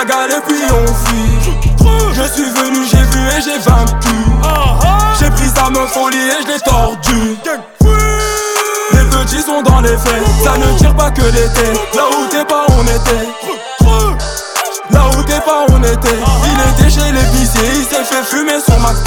tragal et puis on fuit. Je suis venu, j'ai vu et j'ai vaincu. J'ai pris sa meuf folie et je l'ai tordu. Les petits sont dans les faits, ça ne tire pas que l'été. Là où t'es pas on était. Là où t'es pas on était. Il était chez l'épicier, il s'est fait fumer son max T.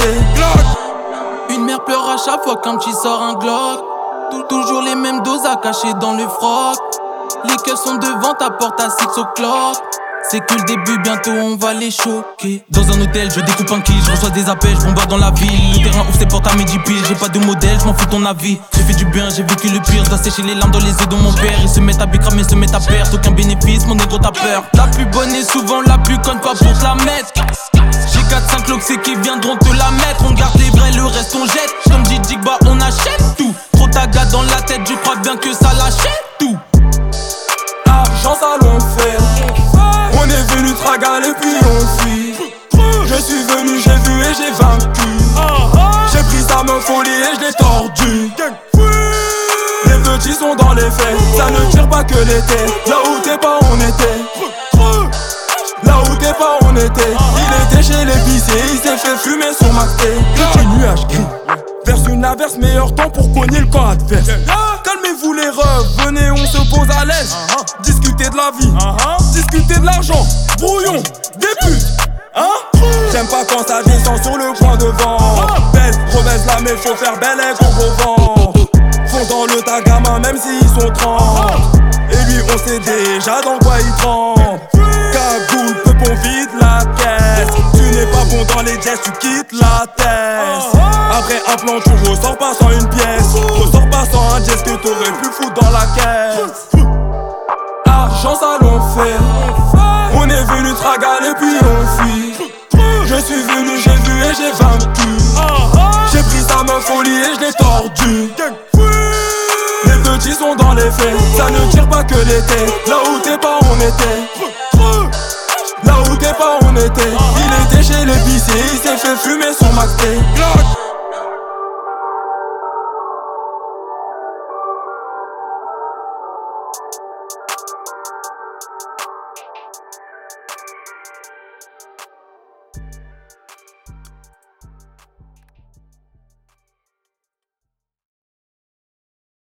Une mère pleure à chaque fois qu'un petit sort un Glock. Toujours les mêmes doses à cacher dans le froc. Les keufs sont devant ta porte à 6 o'clock. C'est que le début, bientôt on va les choquer. Dans un hôtel, je découpe un kill, je reçois des appels, je bombarde dans la ville. Le terrain ouvre ses portes à midi pile, j'ai pas de modèle, je m'en fous ton avis. J'ai fait du bien, j'ai vécu le pire, je dois sécher les larmes dans les yeux de mon père. Ils se mettent à bicramer, se mettent à perdre, aucun bénéfice, mon négro t'a peur. La plus bonne est souvent la plus conne, pas pour te la mettre. J'ai 4-5 loxés qui viendront te la mettre. On garde les vrais, le reste on jette. Comme dit Digba, on achète tout. Trop taga dans la tête, je crois bien que ça l'achète tout. Argent ça l'on fait. On est venu tragal et puis on fuit. Je suis venu, j'ai vu et j'ai vaincu. J'ai pris sa meuf folie et je l'ai tordu. Les petits sont dans les faits, ça ne tire pas que l'été. Là où t'es pas on était. Là où t'es pas on était. Il était chez l'épicier, il s'est fait fumer son max T. Petit nuage gris, verse une averse, meilleur temps pour cogner le camp adverse. Calmez-vous les refs, venez on se pose à l'aise. Discuter de la vie, discuter de l'argent, brouillon, des putes. J'aime pas quand ça descend sur le point devant. Belle, rebaisse la mais faut faire belle et gros vent. Font dans le tas gamin même s'ils sont 30. Et lui on sait déjà dans quoi il trempe. Cagoule, peupon vide la caisse. Tu n'es pas bon dans les jazz, tu quittes la tête. Après un plan tu ressors pas sans une pièce. Ressors pas sans un jazz que t'aurais pu foutre dans la caisse. Argent ça l'on fait. On est venu tragal et puis on fuit. Je suis venu, j'ai vu et j'ai vaincu. J'ai pris sa meuf folie et je l'ai tordu. Les petits sont dans les faits, ça ne tire pas que l'été. Là où t'es pas on était. Là où t'es pas on était. Il était chez l'épicier, il s'est fait fumer son max T.